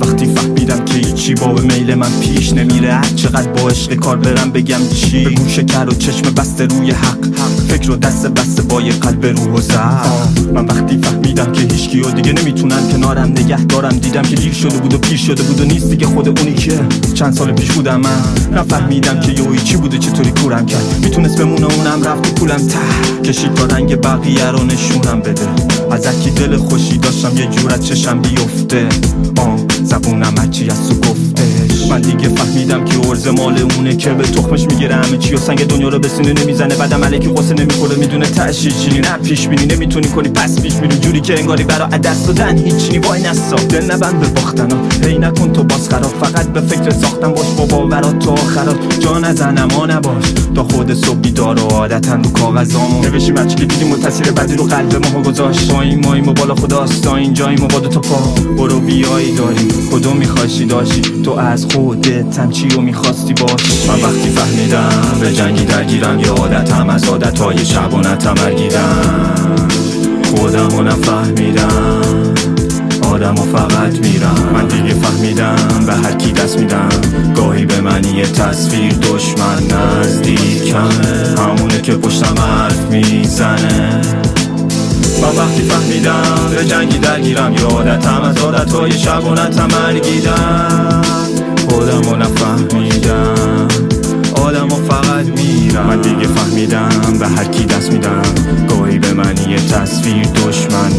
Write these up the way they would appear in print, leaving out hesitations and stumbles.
وقتی فهمیدم که هیچی با به میل من پیش نمیره، هر چقدر با عشق کار برم بگم چی، به گوشه کر و چشم بسته روی حق، فکر و دست بسته با یه قلب روح و زخم. من وقتی فهمیدم که هیچکی و دیگه نمیتونن کنارم نگه دارم، دیدم که دیر شده بود و پیر شده بود و نیست دیگه خود اونی که چند سال پیش بودم. من نفهمیدم که یوی چی بوده چطوری کورم کرد، میتونست بمونه اونم رفت پولم ته کشید تا رنگ بقیه رو نشونم بده. از اکی دل خوشی داشتم یه جور از چشم بیفته، زبونم هرچی از تو گفتش. من دیگه فهمیدم که عرض مال اونه که به تخمش میگیره همه چی و سنگ دنیا رو به سینه نمیزنه، بعدم علیکی قصه نمیخوره، میدونه تأشیر چینی نه پیش بینی نمیتونی کنی پس پیش میری جوری که انگاری برا دست دادن هیچ نی. وای نسا دل نبند به باختن ها، هی نکن تو باز خراب، فقط به فکر ساختن باش با باورات تا آخرات. جا نزن اما نباش تا خود صبح بیدار و عادتا رو کاغذامو نوشیم هرچی که دیدیم و تاثیر بدی رو قلب ما گذاشت. ماییم و بالا خداست تا اینجاییم و با دو تا پا برو بیایی داریم، کدوم میخواشی داشتی تو از خودت هم چی رو میخواستی باش. من وقتی فهمیدم به جنگی درگیرم، یه عادتم از عادتهای شبانتم ارگیدم، خودم رو نفهمیدم آدم و فقط میرم. من دیگه فهمیدم به هر کی دست میدم، گاهی به من یه تصویر دشمن نزدیکمه، همونه که پشتم حرف میزنه. من وقتی فهمیدم به جنگی درگیرم، یه عادتم از عادتهای شبانتم ارگیدم، خودم رو نفهمیدم آدم و فقط میرم. من دیگه فهمیدم به هر کی دست میدم، گاهی به من یه تصویر دشمن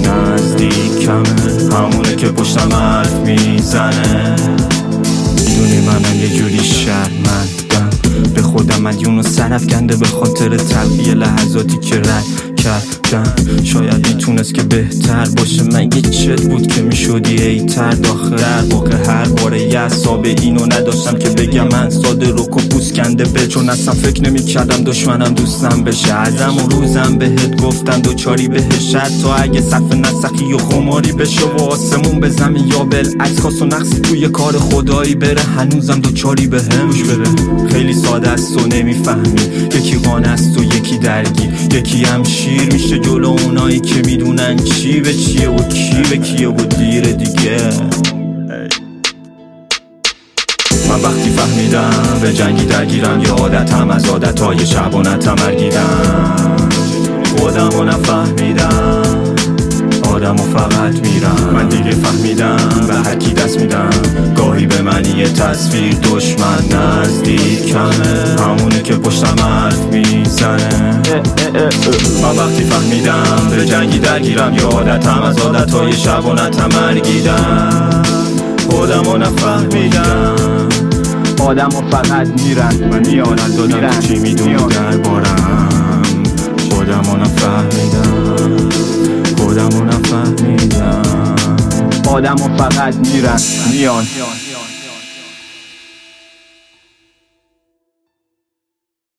نزدیکمه، همونه که پشتم حرف میزنه. میدونی من یه جوری شرمندم به خودم، مدیون و سرفکنده به خاطر تلخی لحظاتی که رد کردم. شاید میتونست که بهتر باشه، مگه چت بود که میشدی ایتر داخل. در واقع هر باره یه حساب اینو نداشتم که بگم من ساده رو کپوس کنده به، چون اصلا فکر نمیکردم دشمنم دوستم بشه. ازم و روزم بهت گفتم دوچاری بهش، حتی اگه صف نسخی و خماری بشه و آسمون به زمین یا بالعکس، خاص و نقصی توی کار خدایی بره، هنوزم دوچاری بهم گوش بده. خیلی ساده است و نمیفهمی، یکی قانه است و یکی درگیر، یکی هم شیر میشه جلو اونایی که میدونن چی به چیه و کی به کیه و دیر دیگه. من وقتی فهمیدم به جنگی درگیرم، یه عادتم از عادتهای شبانتم ارگیدم، خودم رو نفهمیدم آدم و فقط میرم. من دیگه فهمیدم به هر کی دست میدم، گاهی به من یه تصویر دشمن نزدیکمه، همونه که پشتم حرف میزنه. من وقتی فهمیدم به جنگی درگیرم، یه عادتم از عادتهای شبانتم ارگیدم، خودم رو نفهمیدم آدم و فقط میرن. من میانت دادم چی میدونی دربارم، خودم رو نفهمیدم خودم رو نفهمیدم، آدم و فقط میرن میان.